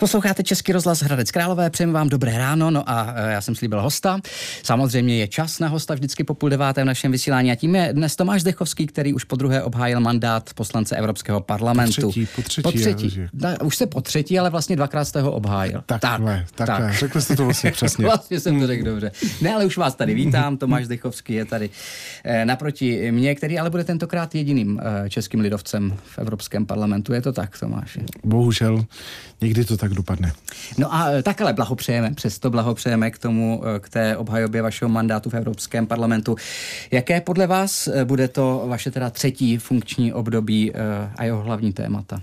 Posloucháte Český rozhlas Hradec Králové, přejeme vám dobré ráno, no a já jsem slíbil hosta. Samozřejmě je čas na hosta vždycky po 8:30 v našem vysílání a tím je dnes Tomáš Zdechovský, který už podruhé obhájil mandát poslance Evropského parlamentu. Po třetí. Už se po třetí, ale vlastně dvakrát jste ho obhájil. Takhle. Řekli jste to vlastně přesně. Vlastně jsem to řekl dobře. Ne, ale už vás tady vítám, Tomáš Zdechovský je tady naproti mě, který ale bude tentokrát jediným českým lidovcem v Evropském parlamentu. Je to tak, Tomáši? Bohužel, někdy to tak dopadne. No a tak ale přesto blahopřejeme k té obhajobě vašeho mandátu v Evropském parlamentu. Jaké podle vás bude to vaše teda třetí funkční období a jeho hlavní témata?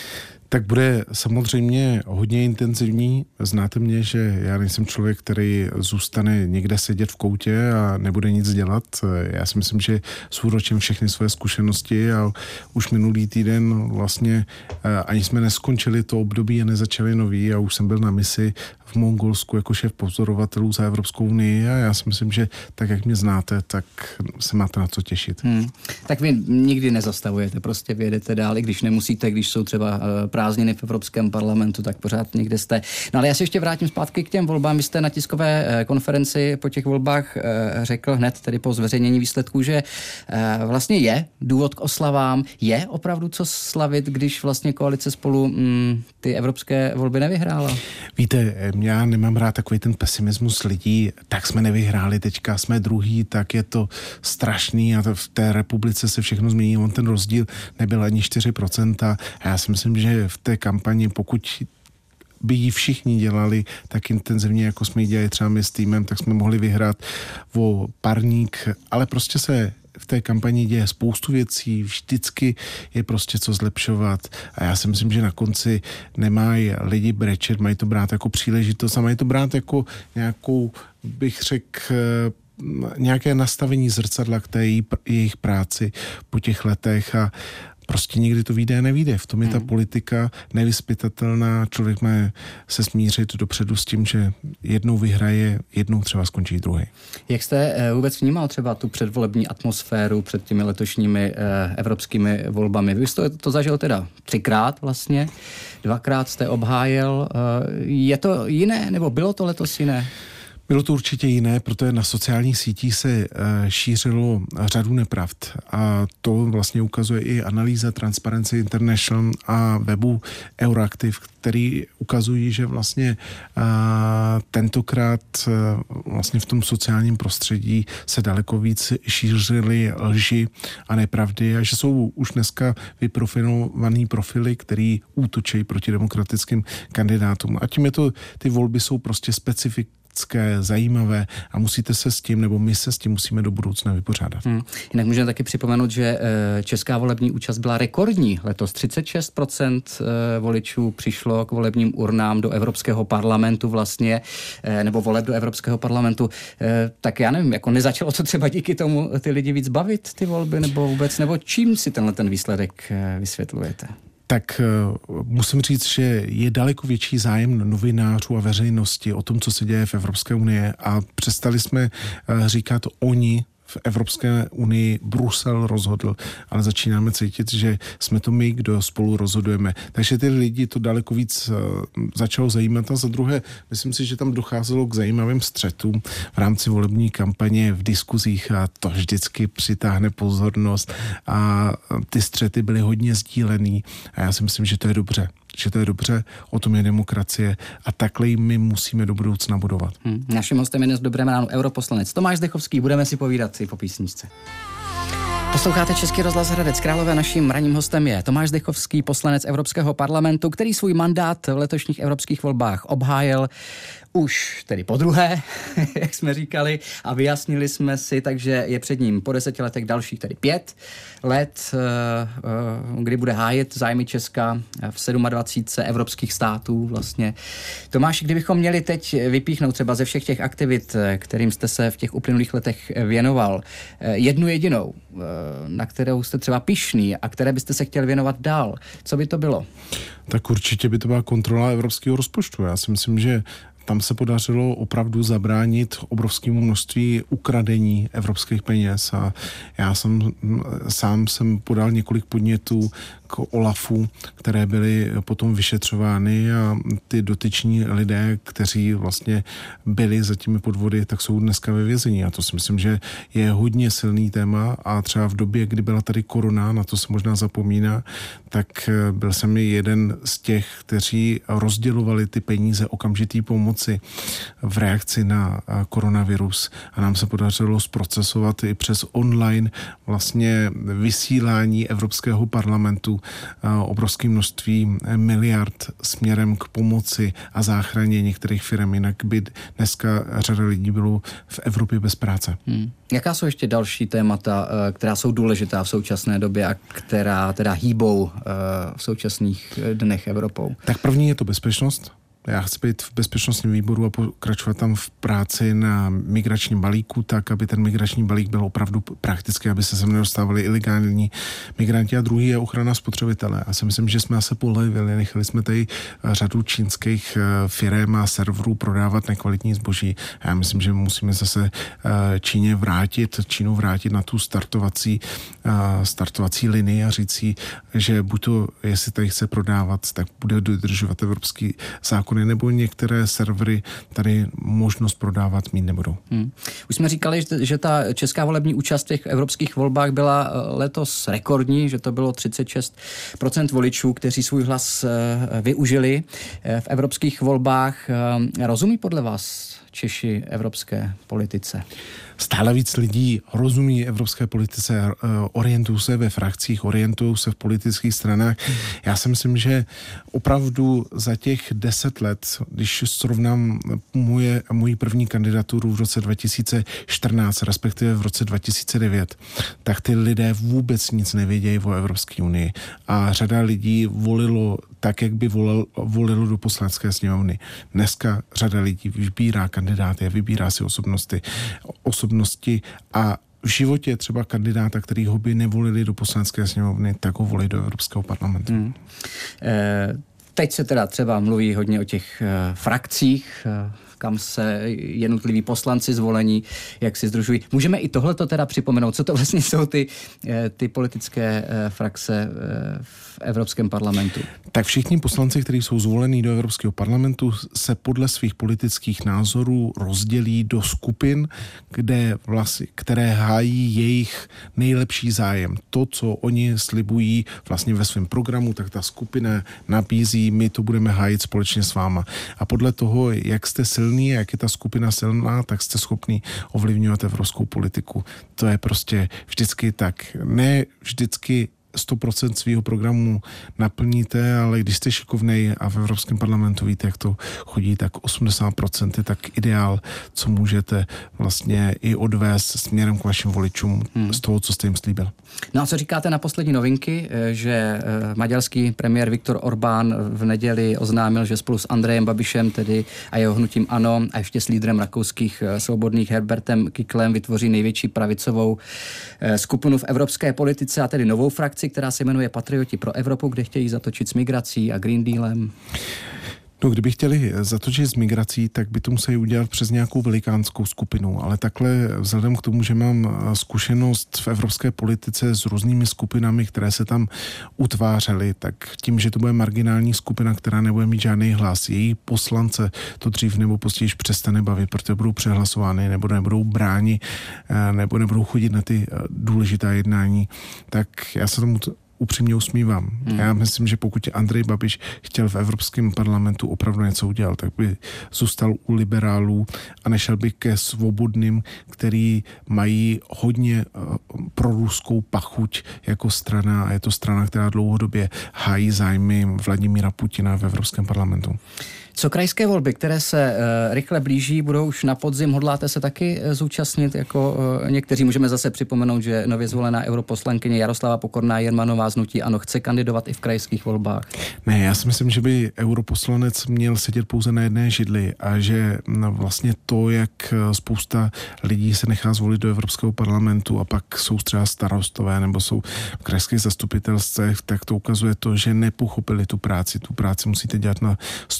Tak bude samozřejmě hodně intenzivní. Znáte mě, že já nejsem člověk, který zůstane někde sedět v koutě a nebude nic dělat. Já si myslím, že zúročím všechny své zkušenosti a už minulý týden vlastně ani jsme neskončili to období a nezačali nový a už jsem byl na misi v Mongolsku jako šéf pozorovatelů za Evropskou unii a já si myslím, že tak, jak mě znáte, tak se máte na co těšit. Tak vy nikdy nezastavujete, prostě vyjedete dál, i když nemusíte, když jsou třeba prázdniny v Evropském parlamentu, tak pořád někde jste. No ale já se ještě vrátím zpátky k těm volbám. Vy jste na tiskové konferenci po těch volbách řekl hned, tedy po zveřejnění výsledků, že vlastně je důvod k oslavám, je opravdu co slavit, když vlastně koalice Spolu ty evropské volby nevyhrála. Víte, já nemám rád takový ten pesimismus lidí, tak jsme nevyhráli, teďka jsme druhý, tak je to strašný a v té republice se všechno změní, on ten rozdíl nebyl ani 4% a já si myslím, že v té kampani, pokud by ji všichni dělali tak intenzivně, jako jsme ji dělali třeba my s týmem, tak jsme mohli vyhrát o parník, ale prostě se v té kampani děje spoustu věcí, vždycky je prostě co zlepšovat a já si myslím, že na konci nemají lidi brečet, mají to brát jako příležitost a mají to brát jako nějakou, bych řekl, nějaké nastavení zrcadla k té jejich práci po těch letech a prostě nikdy to vyjde a nevyjde. V tom je ta politika nevyzpytatelná. Člověk má se smířit dopředu s tím, že jednou vyhraje, jednou třeba skončí druhý. Jak jste vůbec vnímal třeba tu předvolební atmosféru před těmi letošními evropskými volbami? Vy jste to zažil teda 3krát vlastně, 2krát jste obhájil. Je to jiné, nebo bylo to letos jiné? Bylo to určitě jiné, protože na sociálních sítích se šířilo řadu nepravd a to vlastně ukazuje i analýza Transparency International a webu Euraktiv, který ukazují, že vlastně tentokrát vlastně v tom sociálním prostředí se daleko víc šířily lži a nepravdy a že jsou už dneska vyprofilovaný profily, který útočí proti demokratickým kandidátům. A tím je to, ty volby jsou prostě zajímavé a musíte se s tím, nebo my se s tím musíme do budoucna vypořádat. Jinak můžeme taky připomenout, že česká volební účast byla rekordní. Letos 36% voličů přišlo k volebním urnám do Evropského parlamentu vlastně, nebo voleb do Evropského parlamentu. Tak já nevím, jako nezačalo to třeba díky tomu ty lidi víc bavit, ty volby, nebo vůbec, nebo čím si ten výsledek vysvětlujete? Tak musím říct, že je daleko větší zájem novinářů a veřejnosti o tom, co se děje v Evropské unii a přestali jsme říkat oni v Evropské unii, Brusel rozhodl, ale začínáme cítit, že jsme to my, kdo spolu rozhodujeme. Takže ty lidi to daleko víc začalo zajímat a za druhé, myslím si, že tam docházelo k zajímavým střetům v rámci volební kampaně v diskuzích a to vždycky přitáhne pozornost a ty střety byly hodně sdílený a já si myslím, že to je dobře. O tom je demokracie a takhle my musíme do budoucna budovat. Naším hostem je dnes v Dobrém ránu europoslanec Tomáš Zdechovský. Budeme si povídat i po písničce. Posloucháte Český rozhlas Hradec Králové. Naším ranním hostem je Tomáš Zdechovský, poslanec Evropského parlamentu, který svůj mandát v letošních evropských volbách obhájil už tedy podruhé, jak jsme říkali, a vyjasnili jsme si, takže je před ním po 10 letech dalších, tedy 5 let, kdy bude hájit zájmy Česka v 27 evropských států vlastně. Tomáš, kdybychom měli teď vypíchnout třeba ze všech těch aktivit, kterým jste se v těch uplynulých letech věnoval, jednu jedinou, na kterou jste třeba pyšný a které byste se chtěl věnovat dál, co by to bylo? Tak určitě by to byla kontrola evropského rozpočtu. Já si myslím, že tam se podařilo opravdu zabránit obrovskému množství ukradení evropských peněz a já sám jsem podal několik podnětů k OLAFu, které byly potom vyšetřovány a ty dotyční lidé, kteří vlastně byli za těmi podvody, tak jsou dneska ve vězení. A to si myslím, že je hodně silný téma a třeba v době, kdy byla tady korona, na to se možná zapomíná, tak byl jsem jeden z těch, kteří rozdělovali ty peníze okamžitý pomoci v reakci na koronavirus a nám se podařilo zprocesovat i přes online vlastně vysílání Evropského parlamentu obrovské množství miliard směrem k pomoci a záchraně některých firm, jinak by dneska řada lidí bylo v Evropě bez práce. Jaká jsou ještě další témata, která jsou důležitá v současné době a která teda hýbou v současných dnech Evropou? Tak první je to bezpečnost. Já chci být v bezpečnostním výboru a pokračovat tam v práci na migračním balíku, tak, aby ten migrační balík byl opravdu praktický, aby se sem nedostávali ilegální migranti. A druhý je ochrana spotřebitele. Já si myslím, že jsme se polevili. Nechali jsme tady řadu čínských firem a serverů prodávat nekvalitní zboží. A já myslím, že musíme zase Čínu vrátit na tu startovací linii a říct si, že buď to, jestli tady chce prodávat, tak bude dodržovat evropský zákon, nebo některé servery tady možnost prodávat mít nebudou. Už jsme říkali, že ta česká volební účast v těch evropských volbách byla letos rekordní, že to bylo 36% voličů, kteří svůj hlas využili v evropských volbách. Rozumí podle vás Češi evropské politice? Stále víc lidí rozumí evropské politice, orientují se ve frakcích, orientují se v politických stranách. Já si myslím, že opravdu za těch 10 let, když srovnám moji první kandidaturu v roce 2014, respektive v roce 2009, tak ty lidé vůbec nic nevědějí o Evropské unii. A řada lidí volilo tak, jak by volilo do poslanecké sněmovny. Dneska řada lidí vybírá kandidáty a vybírá si osobnosti a v životě třeba kandidáta, který ho by nevolili do poslanecké sněmovny, tak ho volí do Evropského parlamentu. Teď se teda třeba mluví hodně o těch frakcích, kam se jednotliví poslanci zvolení, jak si sdružují. Můžeme i tohleto teda připomenout, co to vlastně jsou ty politické frakce v Evropském parlamentu? Tak všichni poslanci, kteří jsou zvolení do Evropského parlamentu, se podle svých politických názorů rozdělí do skupin, které hájí jejich nejlepší zájem. To, co oni slibují vlastně ve svém programu, tak ta skupina nabízí, my to budeme hájit společně s váma. A podle toho, jak jste silný, jak je ta skupina silná, tak jste schopný ovlivňovat evropskou politiku. To je prostě vždycky tak. Ne vždycky 100% svého programu naplníte, ale když jste šikovnej a v Evropském parlamentu víte, jak to chodí, tak 80% je tak ideál, co můžete vlastně i odvést směrem k vašim voličům z toho, co jste jim slíbil. No a co říkáte na poslední novinky, že maďarský premiér Viktor Orbán v neděli oznámil, že spolu s Andrejem Babišem tedy a jeho hnutím ANO a ještě s lídrem rakouských svobodných Herbertem Kicklem vytvoří největší pravicovou skupinu v evropské politice a tedy novou frakci, která se jmenuje Patrioti pro Evropu, kde chtějí zatočit s migrací a Green Dealem? No, kdyby chtěli zatočit s migrací, tak by to museli udělat přes nějakou velikánskou skupinu, ale takhle vzhledem k tomu, že mám zkušenost v evropské politice s různými skupinami, které se tam utvářely, tak tím, že to bude marginální skupina, která nebude mít žádný hlas, její poslance to dřív nebo později přestane bavit, protože budou přehlasovány, nebo nebudou bráni, nebo nebudou chodit na ty důležitá jednání, tak já se tomu upřímně usmívám. Já myslím, že pokud Andrej Babiš chtěl v Evropském parlamentu opravdu něco udělat, tak by zůstal u liberálů a nešel by ke svobodným, který mají hodně proruskou pachuť jako strana a je to strana, která dlouhodobě hájí zájmy Vladimíra Putina v Evropském parlamentu. Co krajské volby, které se rychle blíží, budou už na podzim, hodláte se taky zúčastnit jako někteří? Můžeme zase připomenout, že nově zvolená europoslankyně Jaroslava Pokorná Jermanová z hnutí ANO chce kandidovat i v krajských volbách. Ne, já si myslím, že by europoslanec měl sedět pouze na jedné židli a že vlastně to, jak spousta lidí se nechá zvolit do Evropského parlamentu a pak jsou třeba starostové nebo jsou v krajských zastupitelstvech, tak to ukazuje to, že nepochopili tu práci. Tu práci musíte dělat na 180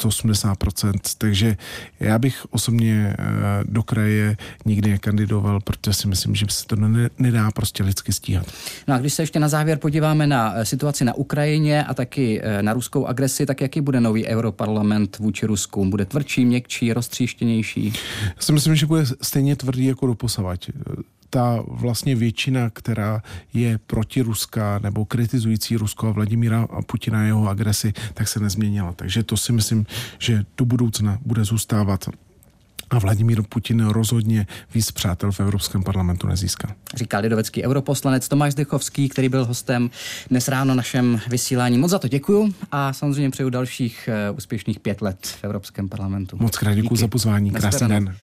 50%, takže já bych osobně do kraje nikdy nekandidoval, protože si myslím, že se to nedá prostě lidsky stíhat. No a když se ještě na závěr podíváme na situaci na Ukrajině a taky na ruskou agresi, tak jaký bude nový europarlament vůči Rusku? Bude tvrdší, měkčí, roztříštěnější? Já si myslím, že bude stejně tvrdý jako doposavať. Ta vlastně většina, která je protiruská nebo kritizující Rusko a Vladimíra Putina a jeho agresi, tak se nezměnila. Takže to si myslím, že do budoucna bude zůstávat. A Vladimír Putin rozhodně víc přátel v Evropském parlamentu nezíská. Říká lidovecký europoslanec Tomáš Zdechovský, který byl hostem dnes ráno našem vysílání. Moc za to děkuju a samozřejmě přeju dalších úspěšných 5 let v Evropském parlamentu. Moc krát děkuju za pozvání. Krásný den.